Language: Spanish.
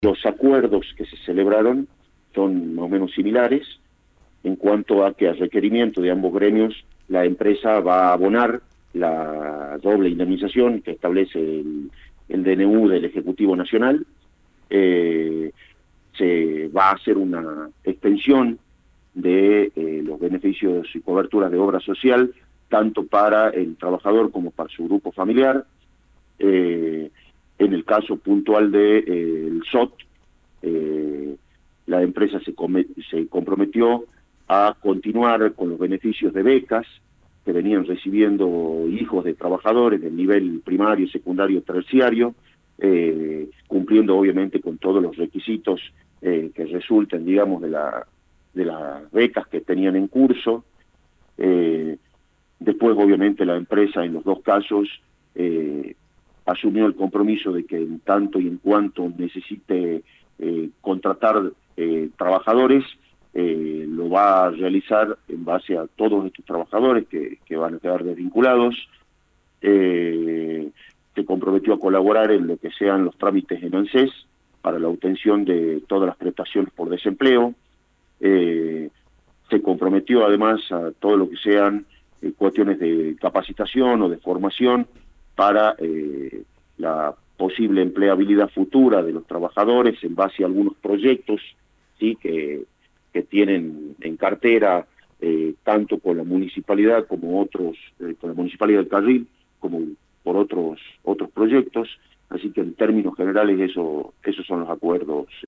Los acuerdos que se celebraron son más o menos similares en cuanto a que al requerimiento de ambos gremios la empresa va a abonar la doble indemnización que establece el DNU del Ejecutivo Nacional. Se va a hacer una extensión de los beneficios y coberturas de obra social, tanto para el trabajador como para su grupo familiar. En el caso puntual del SOT, la empresa se comprometió a continuar con los beneficios de becas que venían recibiendo hijos de trabajadores del nivel primario, secundario, terciario, cumpliendo obviamente con todos los requisitos que resulten, digamos, de las becas que tenían en curso. Después, obviamente, la empresa en los dos casos asumió el compromiso de que en tanto y en cuanto necesite contratar trabajadores, lo va a realizar en base a todos estos trabajadores que van a quedar desvinculados. Se comprometió a colaborar en lo que sean los trámites en ANSES para la obtención de todas las prestaciones por desempleo. Se comprometió además a todo lo que sean cuestiones de capacitación o de formación para la posible empleabilidad futura de los trabajadores en base a algunos proyectos, ¿sí?, que tienen en cartera tanto con la municipalidad como otros, con la municipalidad del Carril, como por otros proyectos. Así que en términos generales esos son los acuerdos